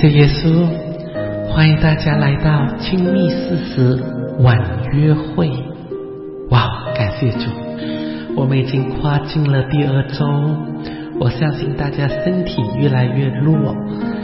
谢耶稣，欢迎大家来到亲密40晚约会。哇，感谢主，我们已经跨进了第2周，我相信大家身体越来越弱，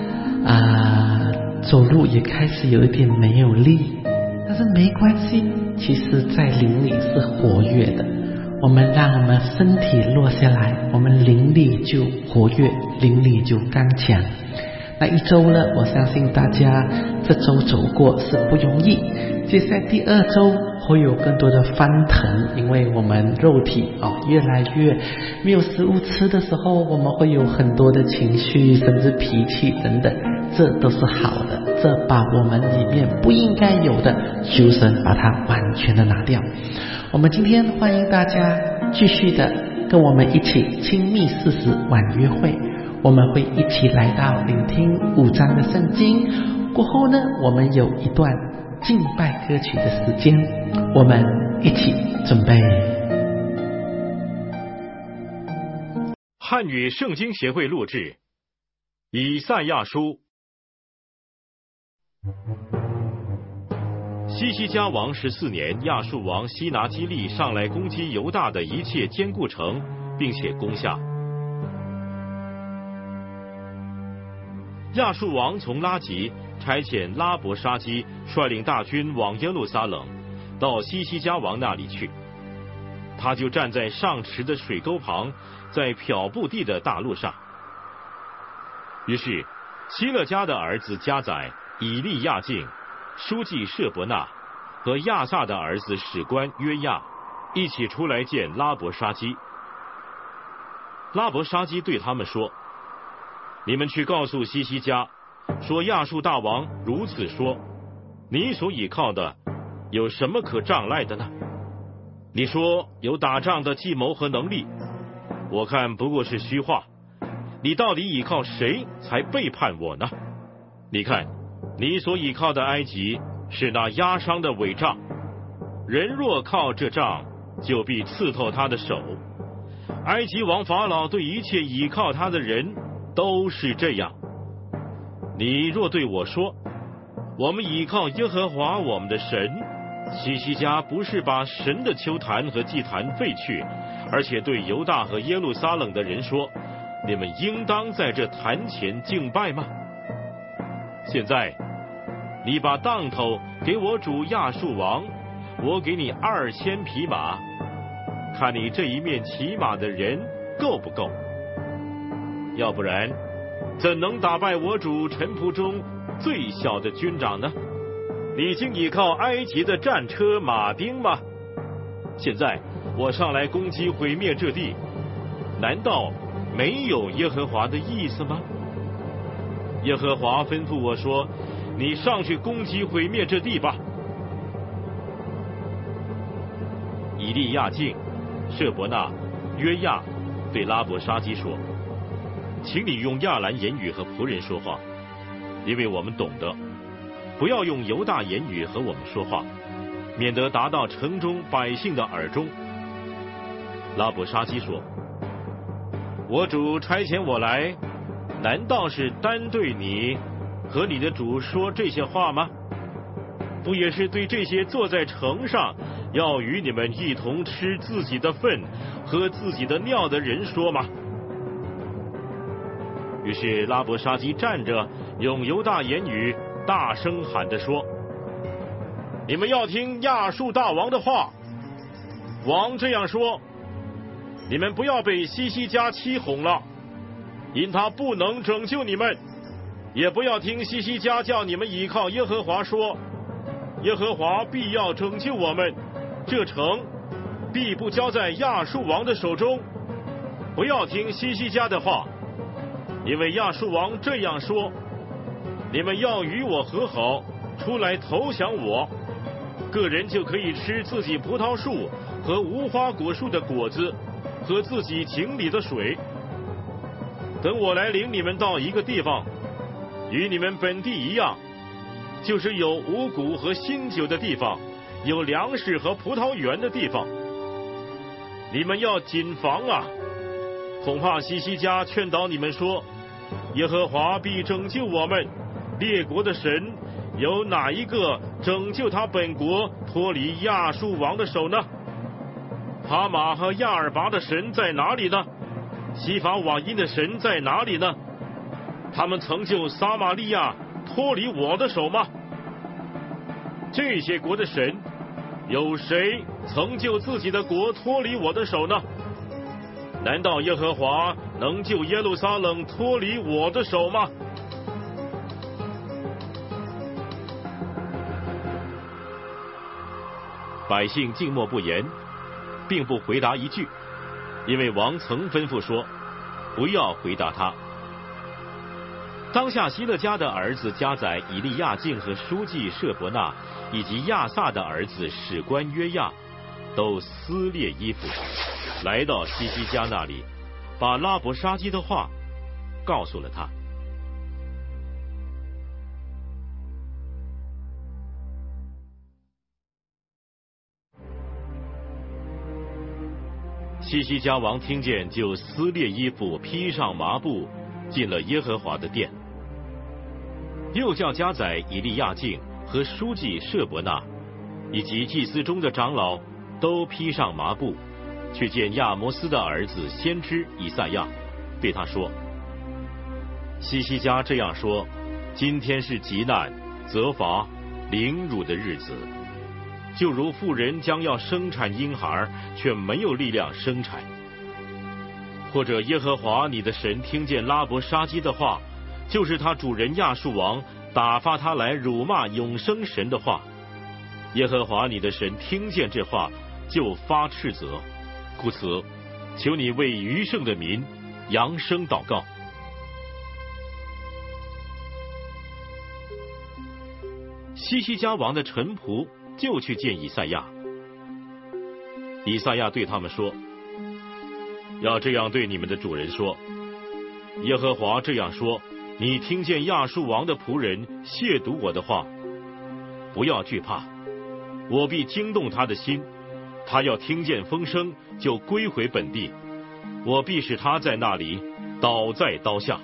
走路也开始有一点没有力，但是没关系，其实在灵里是活跃的。我们让我们身体落下来，我们灵里就活跃，灵里就刚强。那1周了，我相信大家这周走过是不容易，接下来第2周会有更多的翻腾，因为我们肉体越来越没有食物吃的时候，我们会有很多的情绪，甚至脾气等等，这都是好的，这把我们里面不应该有的求神把它完全的拿掉。我们今天欢迎大家继续的跟我们一起亲密40晚约会，我们会一起来到聆听5章的圣经，过后呢，我们有一段敬拜歌曲的时间，我们一起准备。 汉语圣经协会录制，以赛亚书。西西家王14年，亚述王西拿基利上来攻击犹大的一切坚固城，并且攻下。亚述王从拉吉差遣拉伯沙基率领大军往耶路撒冷，到西西家王那里去。他就站在上池的水沟旁，在漂布地的大路上。于是希勒家的儿子加载、以利亚敬、书记舍伯纳和亚萨的儿子史官约亚一起出来见拉伯沙基。拉伯沙基对他们说：你们去告诉西西家，说亚述大王如此说，你所倚靠的有什么可仗赖的呢？你说有打仗的计谋和能力，我看不过是虚话。你到底倚靠谁才背叛我呢？你看，你所倚靠的埃及是那压伤的伪杖，人若靠这杖，就必刺透他的手。埃及王法老对一切倚靠他的人都是这样。你若对我说，我们倚靠耶和华我们的神，西西家不是把神的丘坛和祭坛废去，而且对犹大和耶路撒冷的人说，你们应当在这坛前敬拜吗？现在你把当头给我主亚述王，我给你2000匹马，看你这一面骑马的人够不够？要不然怎能打败我主臣仆中最小的军长呢？你竟倚靠埃及的战车马兵吗？现在我上来攻击毁灭这地，难道没有耶和华的意思吗？耶和华吩咐我说，你上去攻击毁灭这地吧。以利亚敬、舍伯纳、约亚对拉伯沙基说，请你用亚兰言语和仆人说话，因为我们懂得，不要用犹大言语和我们说话，免得达到城中百姓的耳中。拉伯沙基说，我主差遣我来，难道是单对你和你的主说这些话吗？不也是对这些坐在城上要与你们一同吃自己的粪喝自己的尿的人说吗？于是拉伯沙基站着，用犹大言语大声喊着说，你们要听亚述大王的话。王这样说，你们不要被西西家欺哄了，因他不能拯救你们，也不要听西西家叫你们倚靠耶和华说，耶和华必要拯救我们，这城必不交在亚述王的手中。不要听西西家的话，因为亚述王这样说，你们要与我和好，出来投降我，个人就可以吃自己葡萄树和无花果树的果子，喝自己井里的水。等我来领你们到一个地方，与你们本地一样，就是有五谷和新酒的地方，有粮食和葡萄园的地方。你们要谨防啊！恐怕西西家劝导你们说，耶和华必拯救我们， 列国的神有哪一个拯救他本国脱离亚述王的手呢？哈马和亚尔拔的神在哪里呢？西法瓦因的神在哪里呢？他们曾救撒玛利亚脱离我的手吗？这些国的神，有谁曾救自己的国脱离我的手呢？难道耶和华能救耶路撒冷脱离我的手吗？百姓静默不言，并不回答一句，因为王曾吩咐说，不要回答他。当下希勒家的儿子加载、以利亚敬和书记舍伯纳，以及亚萨的儿子史官约亚，都撕裂衣服，来到西西家那里，把拉伯沙基的话告诉了他。西西家王听见，就撕裂衣服，披上麻布，进了耶和华的殿。又叫加载、以利亚敬和书记舍伯纳，以及祭司中的长老，都披上麻布，去见亚摩斯的儿子先知以赛亚，对他说：西西家这样说，今天是极难、责罚、凌辱的日子，就如妇人将要生产婴孩，却没有力量生产。或者耶和华你的神听见拉伯沙基的话，就是他主人亚述王打发他来辱骂永生神的话，耶和华你的神听见这话，就发斥责。故此，求你为余剩的民扬声祷告。西西家王的臣仆就去见以赛亚。以赛亚对他们说：要这样对你们的主人说，耶和华这样说，你听见亚述王的仆人亵渎我的话，不要惧怕，我必惊动他的心，他要听见风声，就归回本地，我必使他在那里倒在刀下。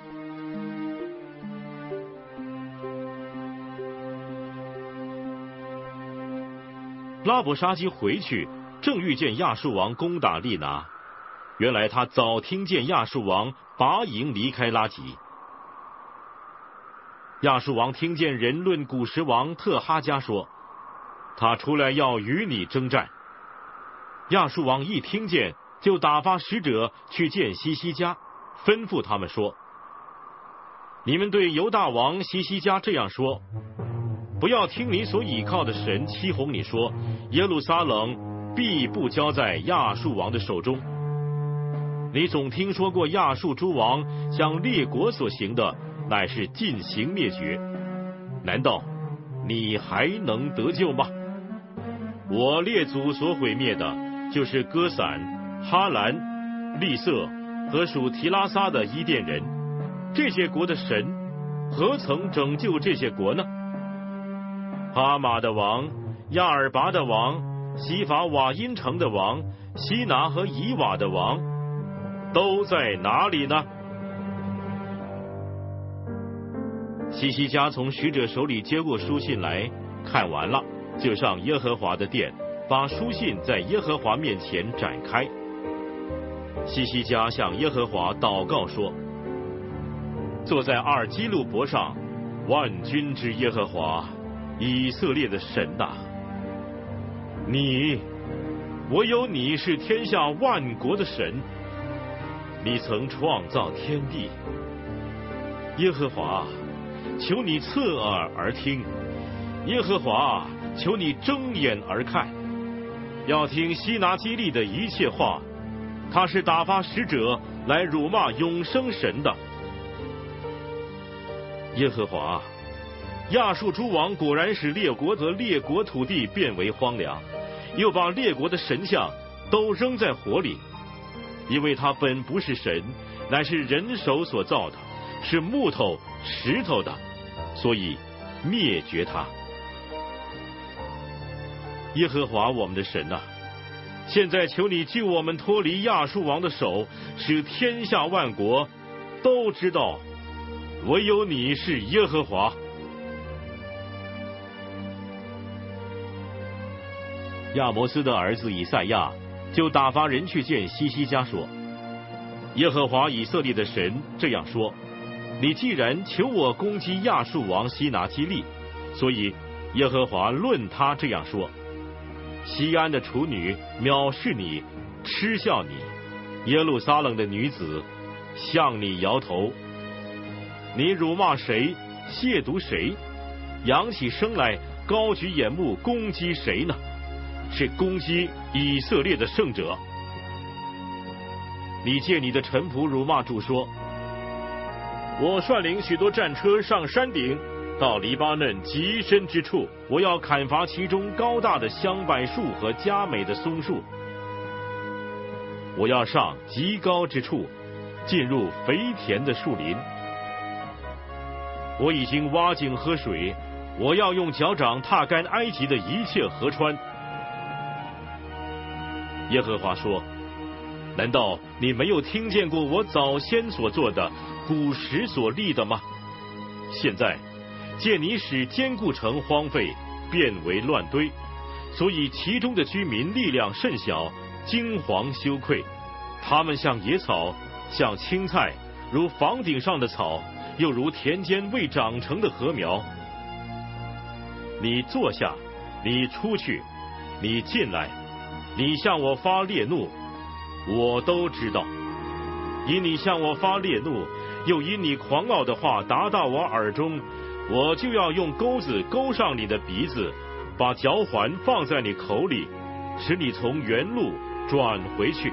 拉伯沙基回去，正遇见亚述王攻打利拿。原来他早听见亚述王拔营离开拉吉。亚述王听见人论古时王特哈加说，他出来要与你征战。亚述王一听见，就打发使者去见西西家，吩咐他们说：你们对犹大王西西家这样说，不要听你所倚靠的神欺哄你说，耶路撒冷必不交在亚述王的手中。你总听说过亚述诸王向列国所行的，乃是尽行灭绝，难道你还能得救吗？我列祖所毁灭的，就是歌散、哈兰、利色和属提拉撒的伊甸人，这些国的神何曾拯救这些国呢？哈马的王、亚尔拔的王、西法瓦因城的王、西拿和以瓦的王都在哪里呢？西西家从使者手里接过书信来，看完了，就上耶和华的殿，把书信在耶和华面前展开。西西家向耶和华祷告说：坐在阿尔基路伯上，万军之耶和华，以色列的神呐，你，唯有你是天下万国的神，你曾创造天地。耶和华，求你侧耳而听，耶和华，求你睁眼而看，要听西拿基利的一切话，他是打发使者来辱骂永生神的。耶和华，亚述诸王果然使列国和列国土地变为荒凉，又把列国的神像都扔在火里，因为他本不是神，乃是人手所造的，是木头石头的，所以灭绝他。耶和华我们的神啊，现在求你救我们脱离亚述王的手，使天下万国都知道唯有你是耶和华， 亚摩斯的儿子以赛亚就打发人去见西西家说：耶和华以色列的神这样说，你既然求我攻击亚述王西拿基利，所以耶和华论他这样说：西安的处女藐视你，嗤笑你，耶路撒冷的女子向你摇头。你辱骂谁，亵渎谁，扬起声来，高举眼目攻击谁呢？是攻击以色列的圣者。你借你的臣仆辱骂主说：我率领许多战车上山顶，到黎巴嫩极深之处，我要砍伐其中高大的香柏树和佳美的松树。我要上极高之处，进入肥田的树林。我已经挖井喝水，我要用脚掌踏干埃及的一切河川。耶和华说：难道你没有听见过我早先所做的，古时所立的吗？现在借你使坚固城荒废，变为乱堆，所以其中的居民力量甚小，惊惶羞愧。他们像野草，像青菜，如房顶上的草，又如田间未长成的禾苗。你坐下，你出去，你进来，你向我发烈怒，我都知道。因你向我发烈怒，又因你狂傲的话达到我耳中，我就要用钩子勾上你的鼻子，把嚼环放在你口里，使你从原路转回去。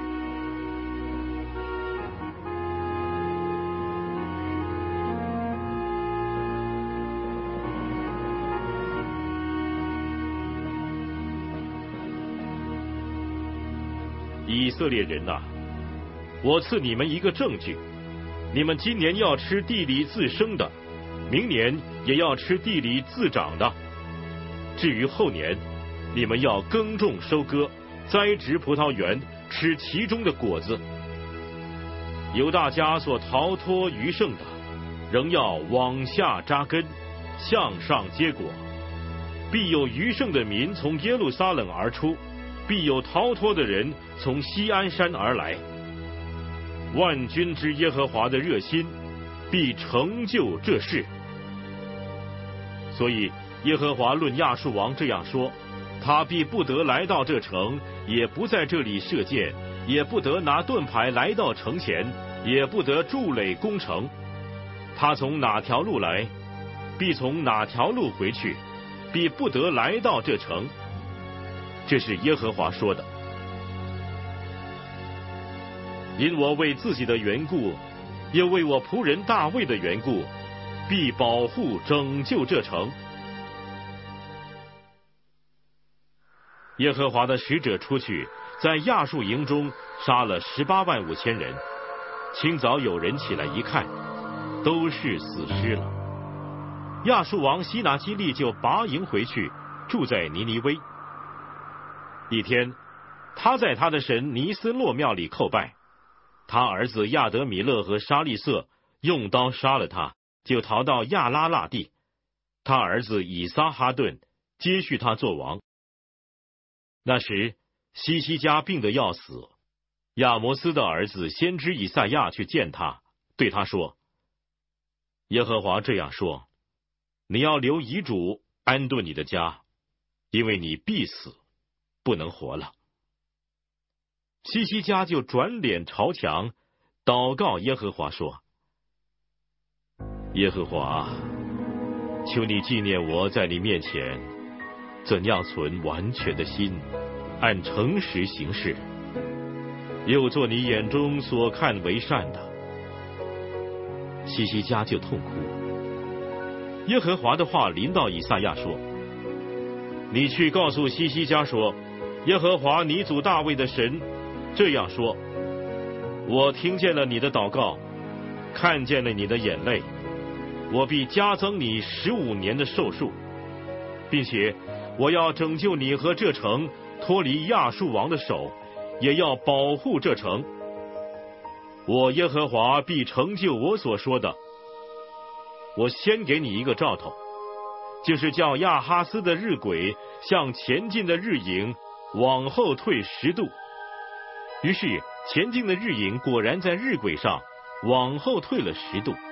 以色列人啊，我赐你们一个证据，你们今年要吃地里自生的，明年也要吃地里自长的。至于后年，你们要耕种收割，栽植葡萄园，吃其中的果子。犹大家所逃脱余剩的，仍要往下扎根，向上结果。必有余剩的民从耶路撒冷而出，必有逃脱的人从锡安山而来。万军之耶和华的热心必成就这事。所以耶和华论亚述王这样说：他必不得来到这城，也不在这里射箭，也不得拿盾牌来到城前，也不得筑垒攻城。他从哪条路来，必从哪条路回去，必不得来到这城。这是耶和华说的。因我为自己的缘故，又为我仆人大卫的缘故，必保护拯救这城。耶和华的使者出去，在亚述营中杀了18万5千人。清早有人起来一看，都是死尸了。亚述王西拿基利就拔营回去，住在尼尼微。一天，他在他的神尼斯洛庙里叩拜，他儿子亚德米勒和沙利瑟用刀杀了他，就逃到亚拉腊地。他儿子以撒哈顿接续他做王。那时西西家病得要死，亚摩斯的儿子先知以赛亚去见他，对他说：耶和华这样说，你要留遗嘱安顿你的家，因为你必死，不能活了。西西家就转脸朝墙，祷告耶和华说：耶和华，求你纪念我在你面前怎样存完全的心，按诚实行事，又做你眼中所看为善的。西西家就痛哭。耶和华的话临到以赛亚说：你去告诉西西家说，耶和华你祖大卫的神这样说：我听见了你的祷告，看见了你的眼泪，我必加增你15年的寿数，并且我要拯救你和这城脱离亚述王的手，也要保护这城。我耶和华必成就我所说的。我先给你一个兆头，就是叫亚哈斯的日晷像前进的日影， 往后退10度。于是前进的日影果然在日晷上往后退了10度。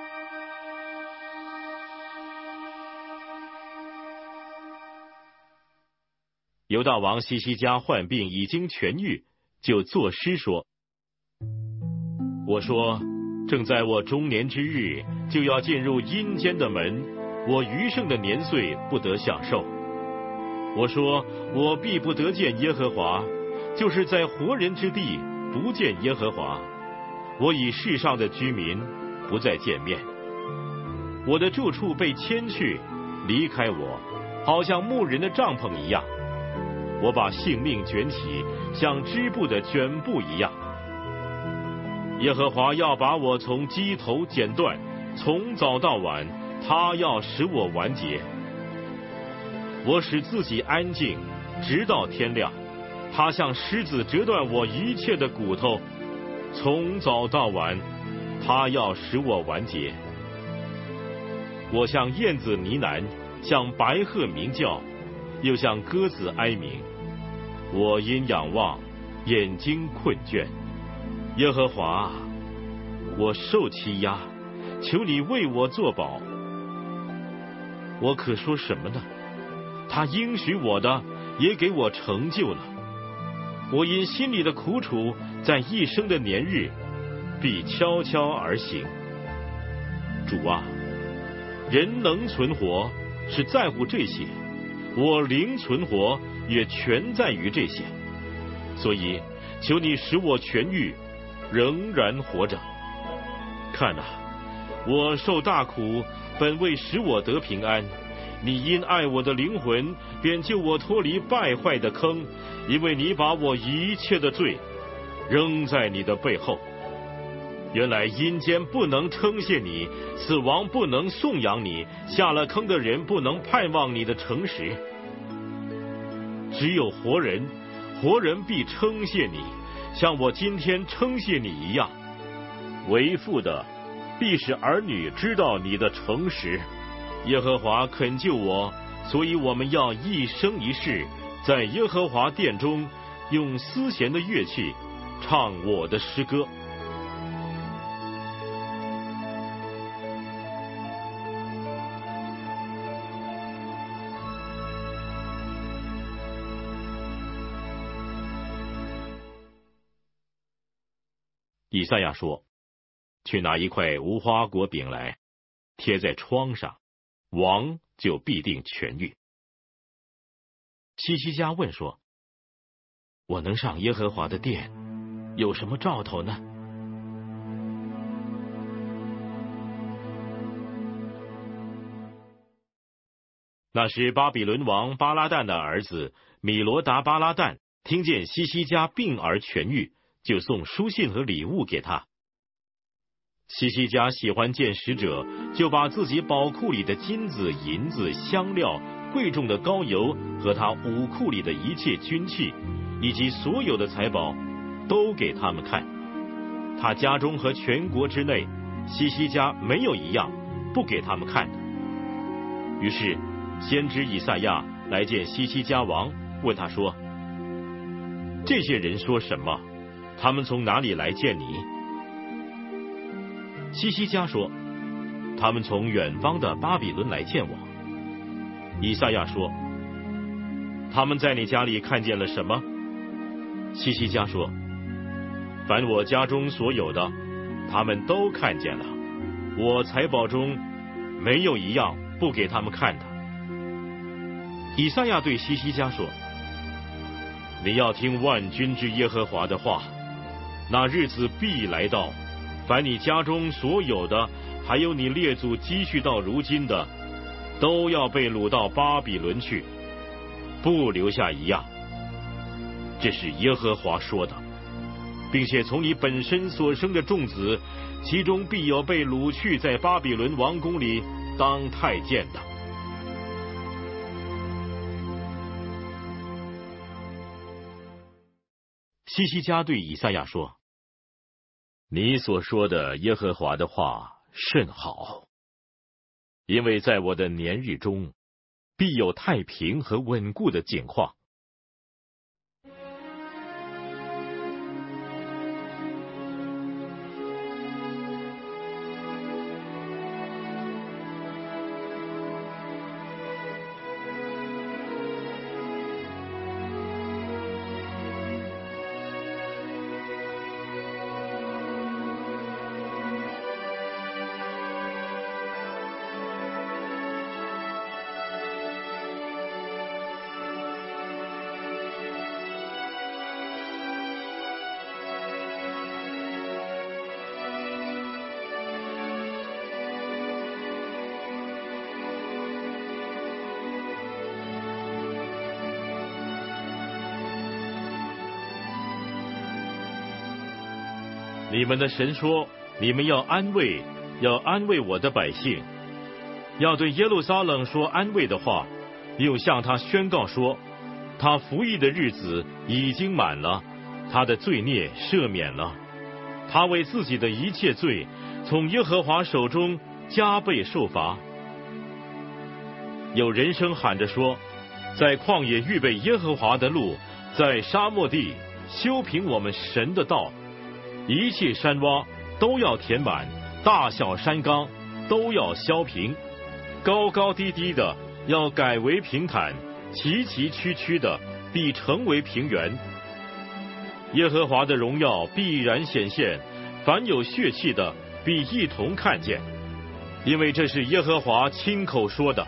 犹大王西西家患病已经痊愈，就作诗说：我说，正在我中年之日，就要进入阴间的门，我余剩的年岁不得享受。我说，我必不得见耶和华，就是在活人之地不见耶和华。我以世上的居民不再见面。我的住处被迁去，离开我，好像牧人的帐篷一样。我把性命卷起，像织布的卷布一样。耶和华要把我从鸡头剪断，从早到晚，他要使我完结。我使自己安静，直到天亮。他像狮子折断我一切的骨头，从早到晚，他要使我完结。我像燕子呢喃，像白鹤鸣叫，又像鸽子哀鸣。我因仰望，眼睛困倦。耶和华，我受欺压，求你为我作保。我可说什么呢？他应许我的，也给我成就了。我因心里的苦楚，在一生的年日，必悄悄而行。主啊，人能存活，是在乎这些；我灵存活，也全在于这些。所以，求你使我痊愈，仍然活着。看啊，我受大苦，本为使我得平安。你因爱我的灵魂，便救我脱离败坏的坑，因为你把我一切的罪扔在你的背后。原来阴间不能称谢你，死亡不能颂扬你，下了坑的人不能盼望你的诚实。只有活人，活人必称谢你，像我今天称谢你一样。为父的必使儿女知道你的诚实。耶和华肯救我，所以我们要一生一世在耶和华殿中用丝弦的乐器唱我的诗歌。以赛亚说：去拿一块无花果饼来，贴在窗上，王就必定痊愈。西西家问说：我能上耶和华的殿，有什么兆头呢？那时巴比伦王巴拉旦的儿子米罗达巴拉旦听见西西家病而痊愈，就送书信和礼物给他。西西家喜欢见使者，就把自己宝库里的金子、银子、香料、贵重的膏油和他武库里的一切军器，以及所有的财宝，都给他们看。他家中和全国之内，西西家没有一样不给他们看的。于是先知以赛亚来见西西家王，问他说：这些人说什么？他们从哪里来见你？西西家说：他们从远方的巴比伦来见我。以赛亚说：他们在你家里看见了什么？西西家说：凡我家中所有的，他们都看见了。我财宝中没有一样不给他们看的。以赛亚对西西家说：你要听万军之耶和华的话，那日子必来到，凡你家中所有的，还有你列祖积蓄到如今的，都要被掳到巴比伦去，不留下一样。这是耶和华说的，并且从你本身所生的众子，其中必有被掳去在巴比伦王宫里当太监的。西西家对以赛亚说：你所说的耶和华的话甚好，因为在我的年日中，必有太平和稳固的景况。 你们的神说，你们要安慰我的百姓，要对耶路撒冷说安慰的话，又向他宣告说，他服役的日子已经满了，他的罪孽赦免了，他为自己的一切罪从耶和华手中加倍受罚。有人声喊着说，在旷野预备耶和华的路，在沙漠地修平我们神的道，一切山洼都要填满，大小山冈都要削平，高高低低的要改为平坦，崎崎岖岖的必成为平原。耶和华的荣耀必然显现，凡有血气的必一同看见，因为这是耶和华亲口说的。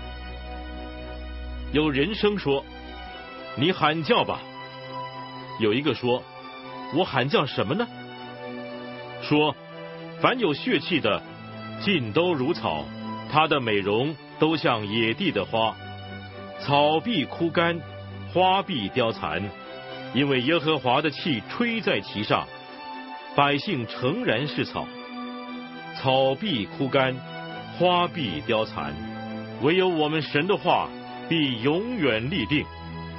有人声说，你喊叫吧。有一个说，我喊叫什么呢？说，凡有血气的尽都如草，它的美容都像野地的花，草必枯干，花必凋残，因为耶和华的气吹在其上，百姓诚然是草，草必枯干，花必凋残，唯有我们神的话必永远立定。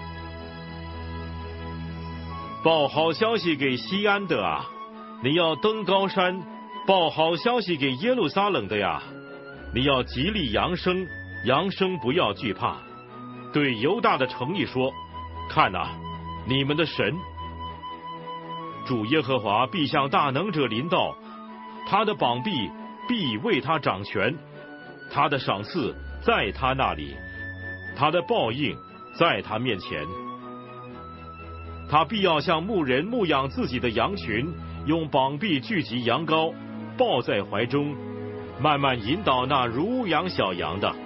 报好消息给西安的啊，你要登高山；报好消息给耶路撒冷的呀，你要极力扬声，扬声不要惧怕。对犹大的城邑说，看啊，你们的神主耶和华必向大能者临到，他的膀臂必为他掌权，他的赏赐在他那里，他的报应在他面前。他必要像牧人牧养自己的羊群，用膀臂聚集羊羔，抱在怀中，慢慢引导那乳养小羊的。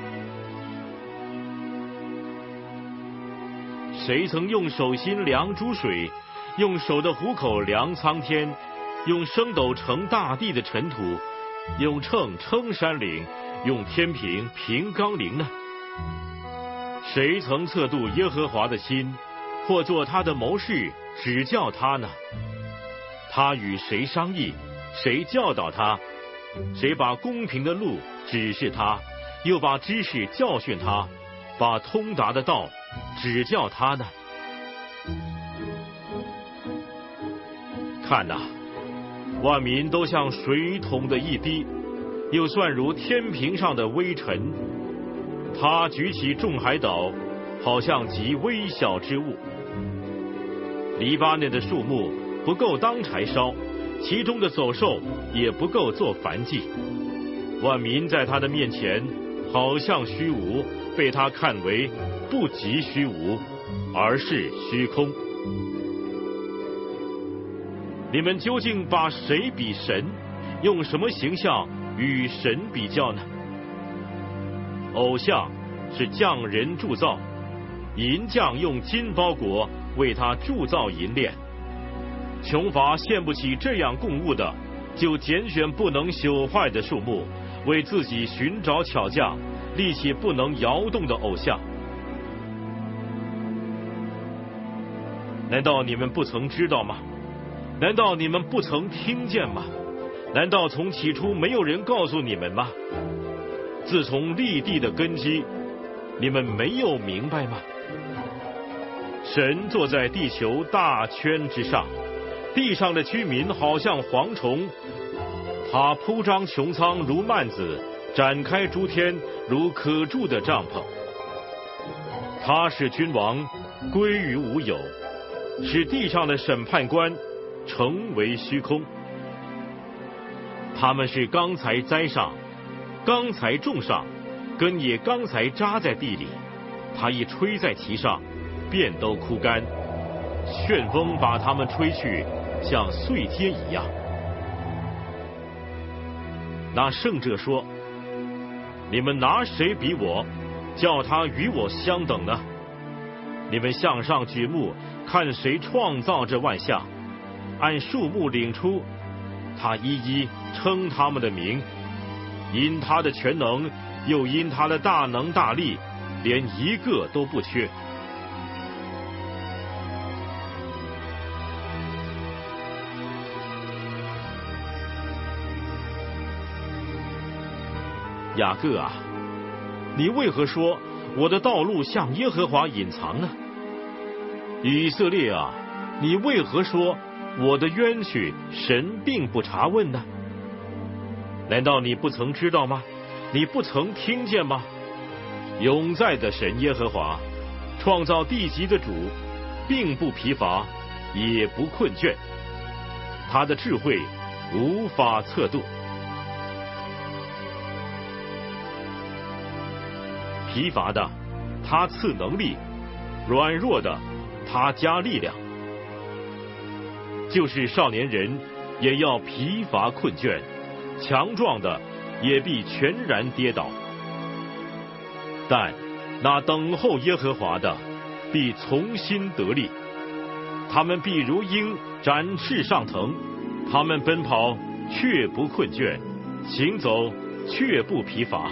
谁曾用手心量诸水，用手的虎口量苍天，用升斗盛大地的尘土，用秤称山岭，用天平平冈陵呢？谁曾测度耶和华的心，或做他的谋士指教他呢？他与谁商议，谁教导他？谁把公平的路指示他，又把知识教训他，把通达的道指教他呢？看哪，万民都像水桶的一滴，又算如天平上的微尘。他举起众海岛，好像极微小之物。黎巴嫩的树木不够当柴烧，其中的走兽也不够做燔祭。万民在他的面前好像虚无，被他看为不及虚无，而是虚空。你们究竟把谁比神？用什么形象与神比较呢？偶像是匠人铸造，银匠用金包裹为他铸造银链。穷乏献不起这样供物的，就拣选不能朽坏的树木，为自己寻找巧匠，立起不能摇动的偶像。难道你们不曾知道吗？难道你们不曾听见吗？难道从起初没有人告诉你们吗？自从立地的根基，你们没有明白吗？神坐在地球大圈之上，地上的居民好像蝗虫，他铺张穹苍如幔子，展开诸天如可住的帐篷。他使君王归于无有，使地上的审判官成为虚空。他们是刚才栽上，刚才种上，根也刚才扎在地里，他一吹在其上，便都枯干。旋风把他们吹去，像碎秸一样。那圣者说：你们拿谁比我，叫他与我相等呢？你们向上举目，看谁创造这万象，按数目领出，他一一称他们的名，因他的全能，又因他的大能大力，连一个都不缺。 雅各啊，你为何说我的道路向耶和华隐藏呢？以色列啊，你为何说我的冤屈神并不查问呢？难道你不曾知道吗？你不曾听见吗？永在的神耶和华，创造地极的主，并不疲乏，也不困倦，他的智慧无法测度。疲乏的他赐能力，软弱的他加力量。就是少年人也要疲乏困倦，强壮的也必全然跌倒。但那等候耶和华的必从心得力，他们必如鹰展翅上腾，他们奔跑却不困倦，行走却不疲乏。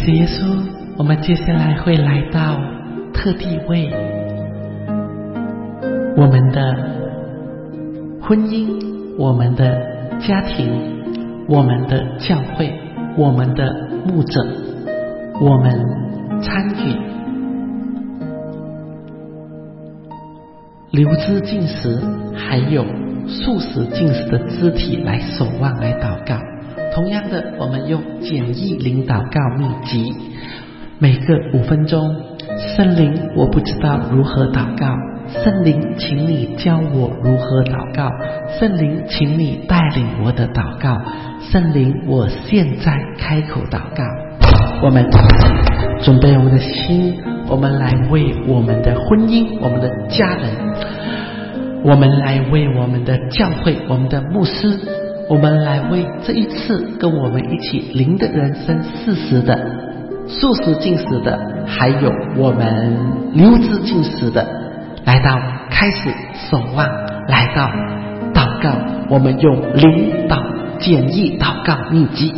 谢耶稣，我们接下来会来到特地为我们的婚姻、我们的家庭、我们的教会、我们的牧者，我们参与流质禁食还有素食禁食的肢体来守望来祷告。同样的，我们用简易灵祷告秘籍，每个5分钟，圣灵我不知道如何祷告，圣灵请你教我如何祷告，圣灵请你带领我的祷告，圣灵我现在开口祷告。我们准备我们的心，我们来为我们的婚姻、我们的家人，我们来为我们的教会、我们的牧师，我们来为这一次跟我们一起灵的人生40的素食禁食的，还有我们流质禁食的，来到开始守望，来到祷告，我们用灵祷简易祷告秘籍。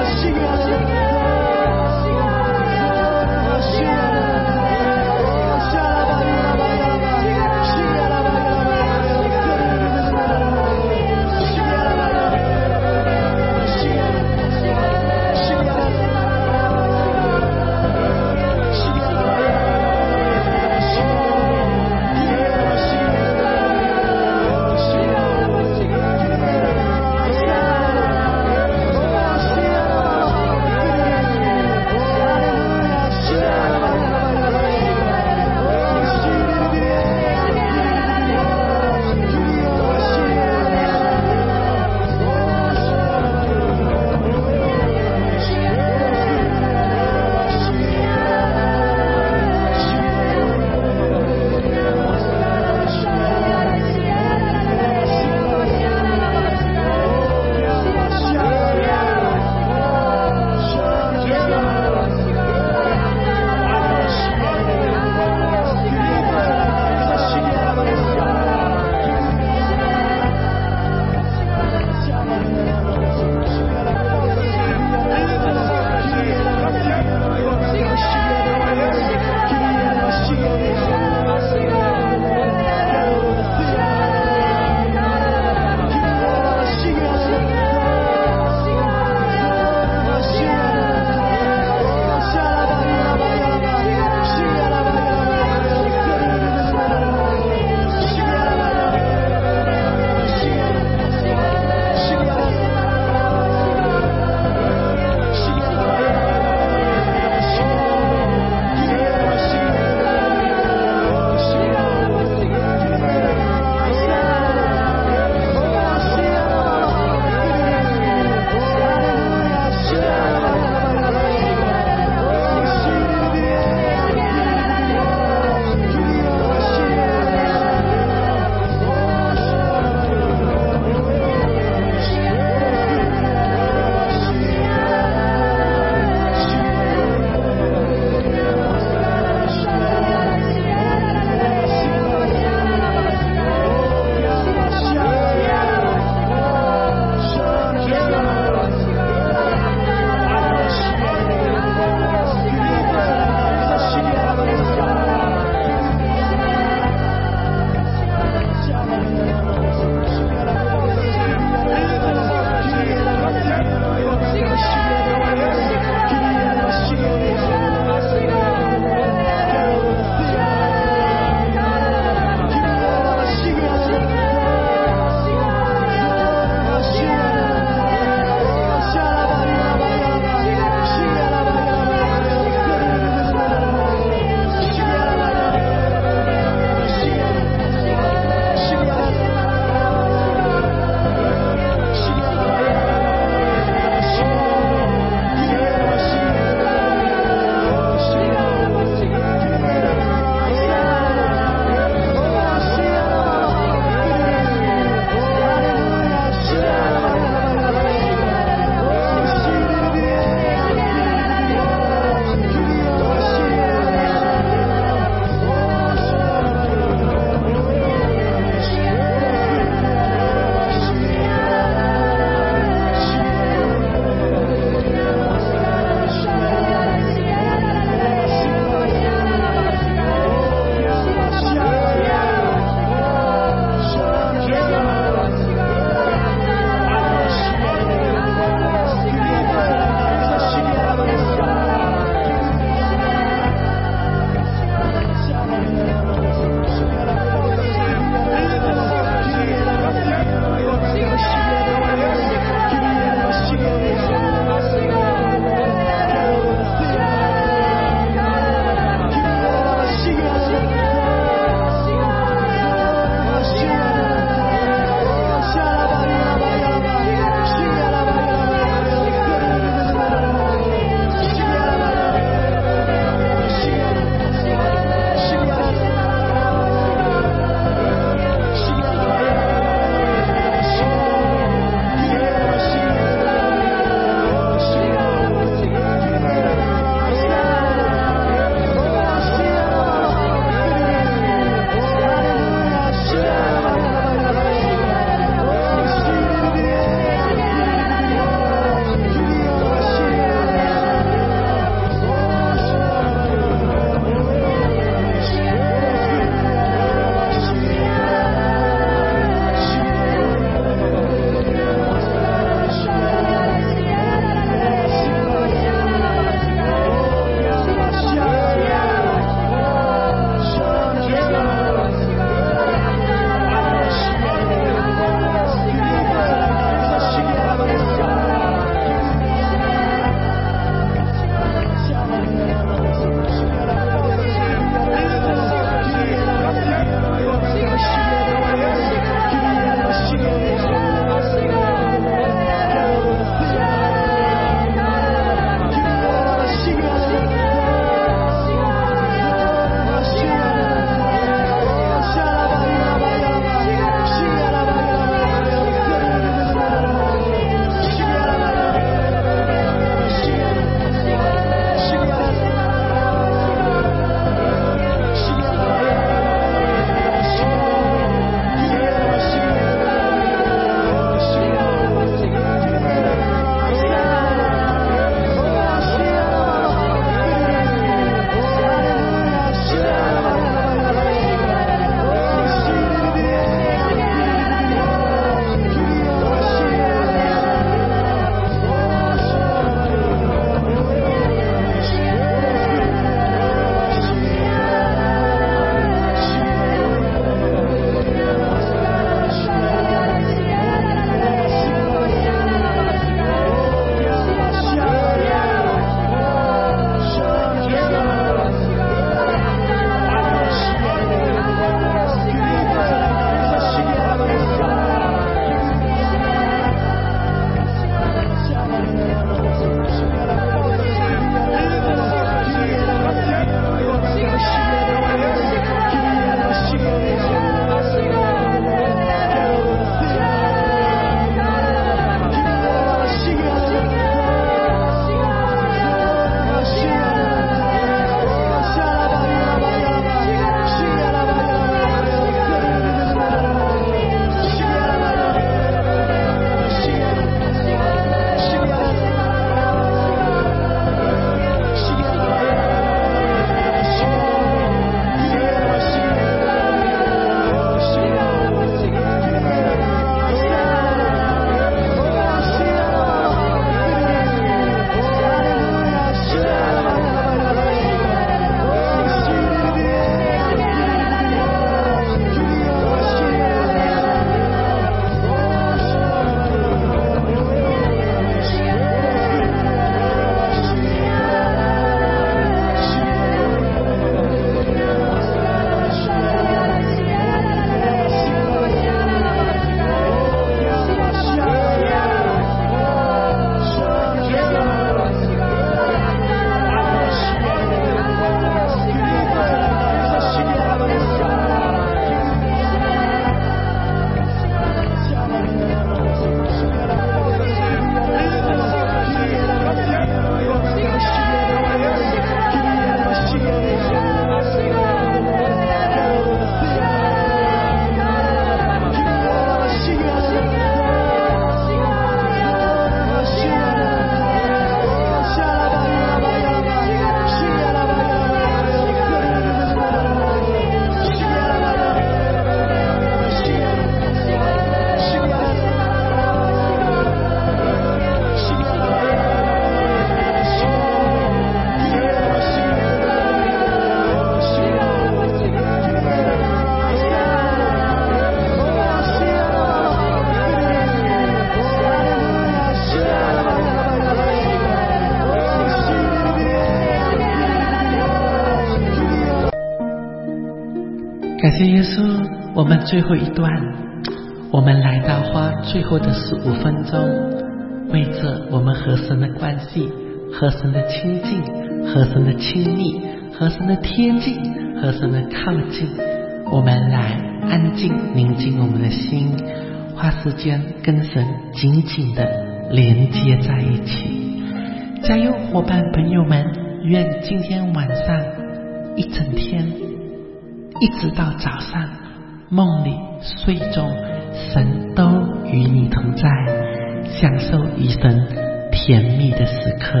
谢耶稣，我们最后一段，我们来到花最后的15分钟，为着我们和神的关系、和神的亲近、和神的亲密、和神的贴近、和神的靠近，我们来安静宁静我们的心，花时间跟神紧紧的连接在一起。加油伙伴朋友们，愿今天晚上一整天一直到早上梦里睡中，神都与你同在，享受与神甜蜜的时刻。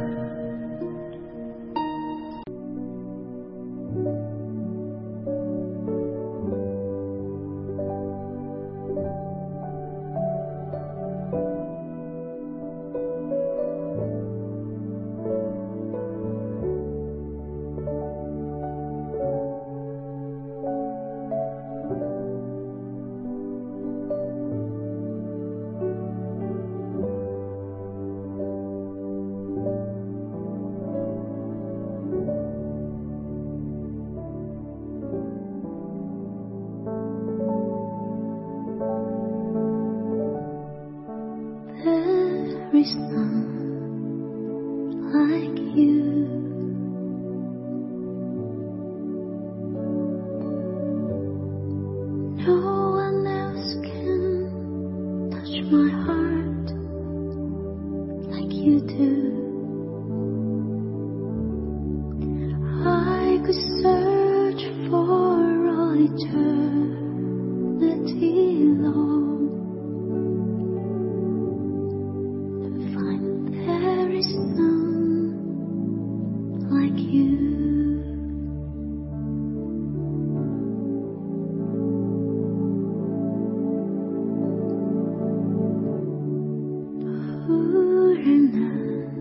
There is none like you. No one else can touch my heart like you do. I could search for all eternity long. There is none like you. Urana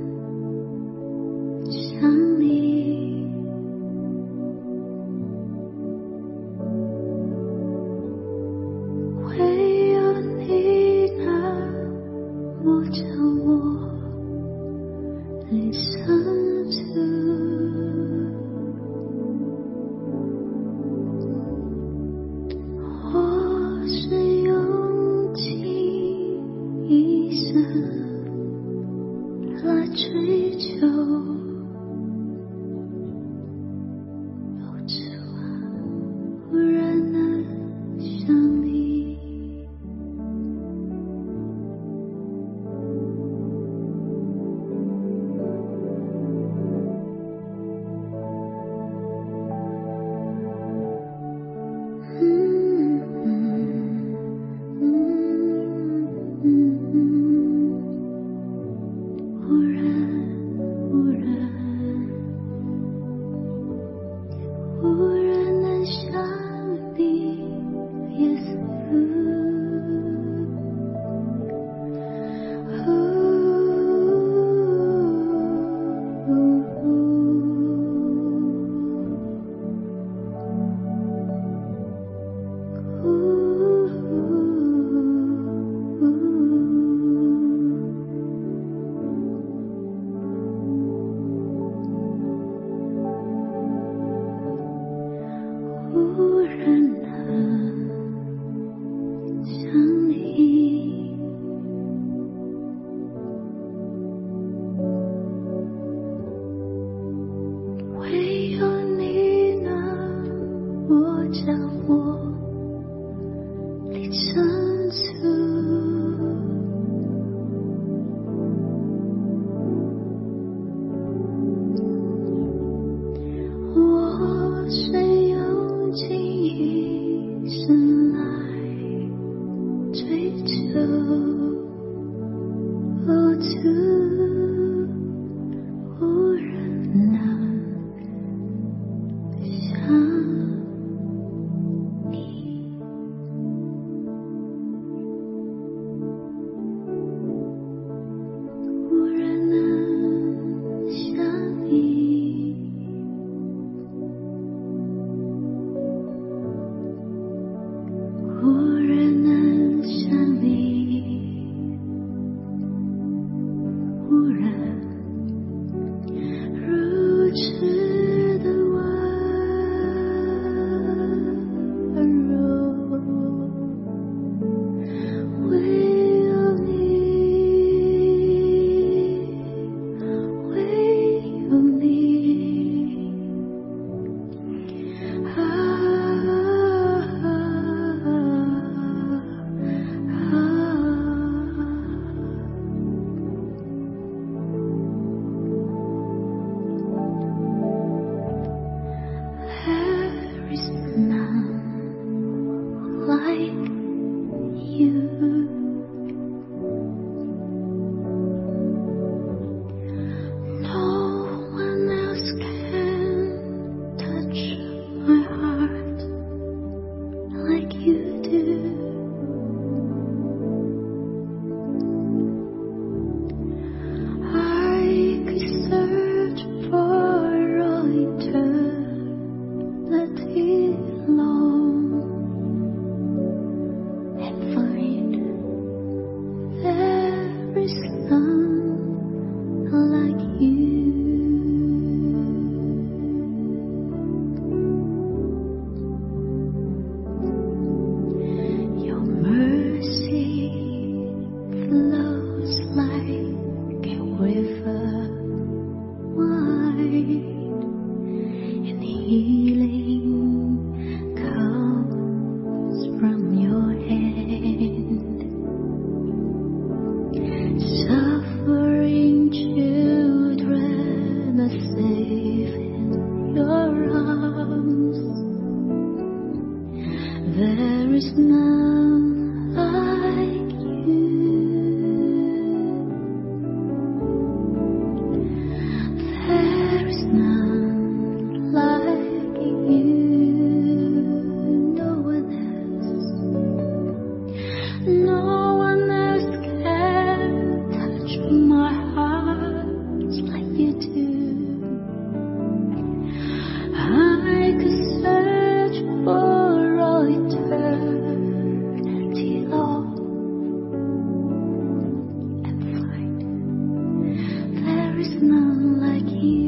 No one else can touch my heart like you do. I could search for all eternity long and find there is none like you.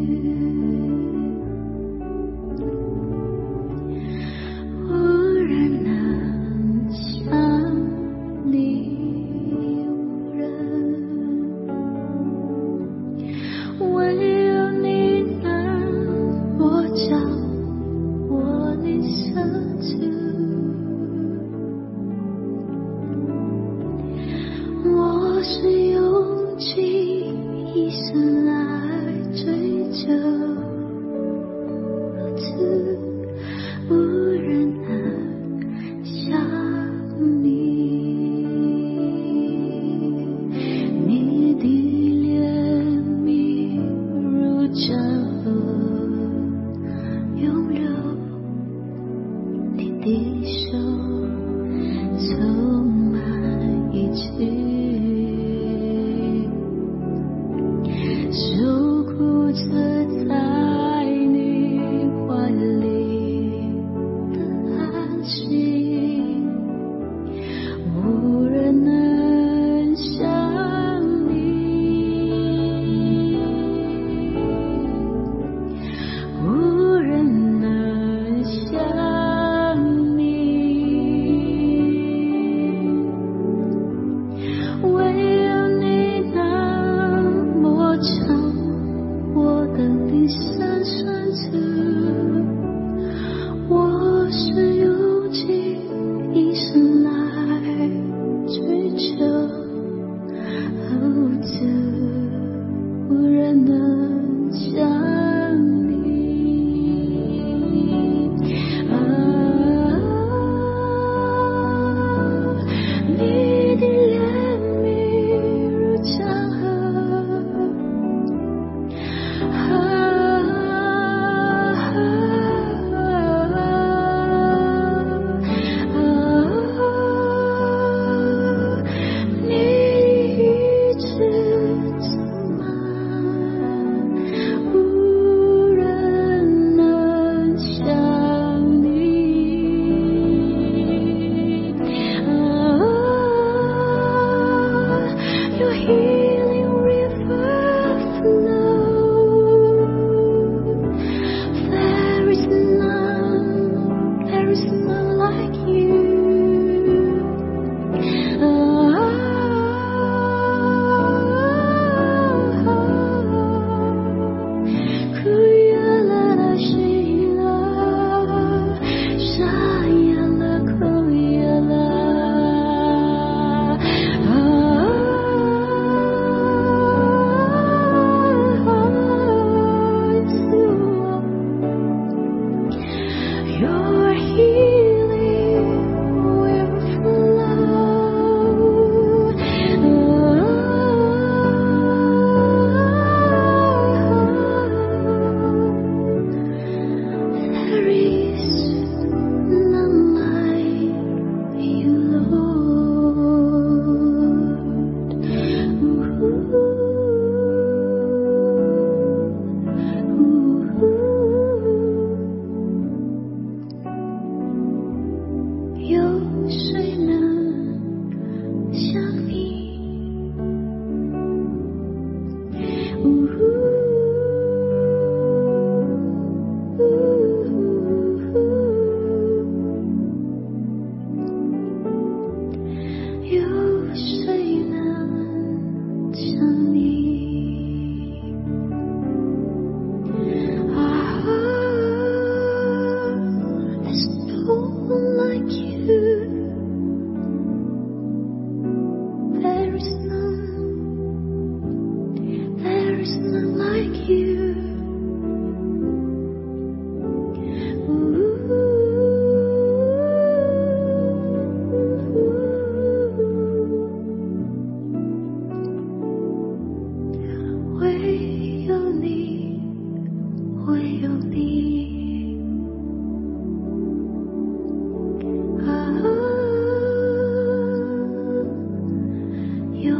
我是用尽一生来追求，如此无人能像你。你的怜悯如江河涌流，你的手充满一切。受苦者在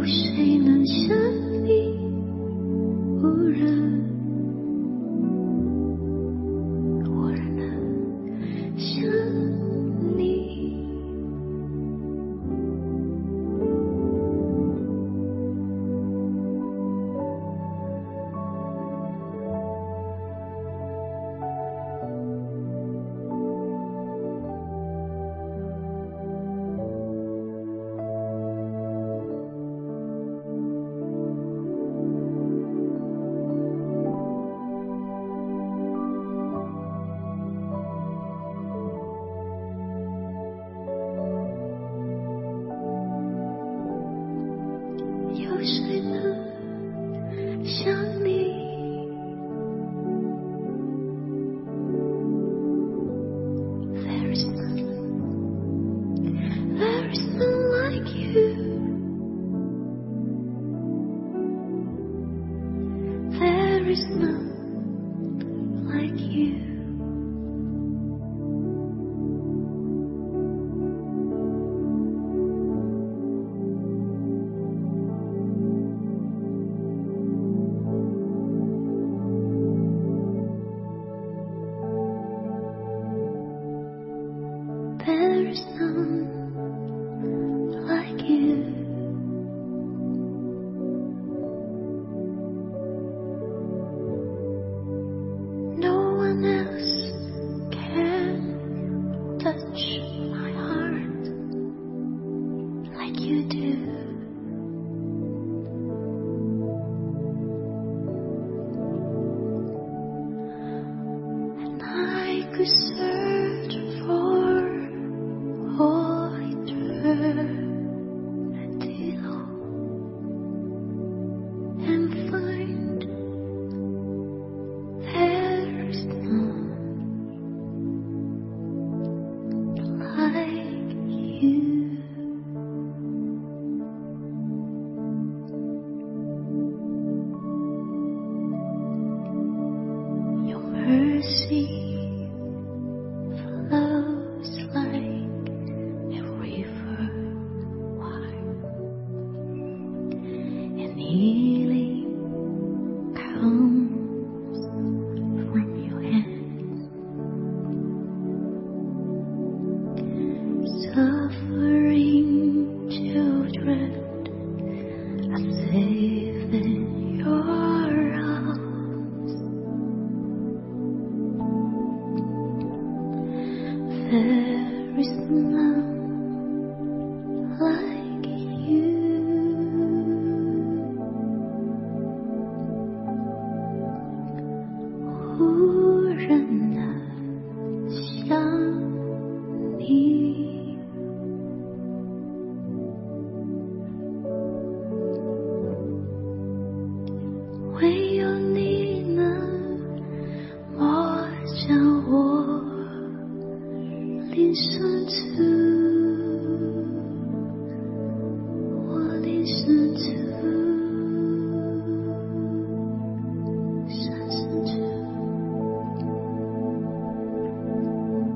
谁能像你无人？我仍能想你。有谁能像你？There is none like you. There is none like you. There is none like you. No one else can touch my heart like you do. And I could search for all eternity long and find there is none like you. Your mercy flows like a river wide, and healing comes from your hands. Suffering children are safe in your arms. There is none like you.无人能像你。唯有你能摸着我灵深处，我灵深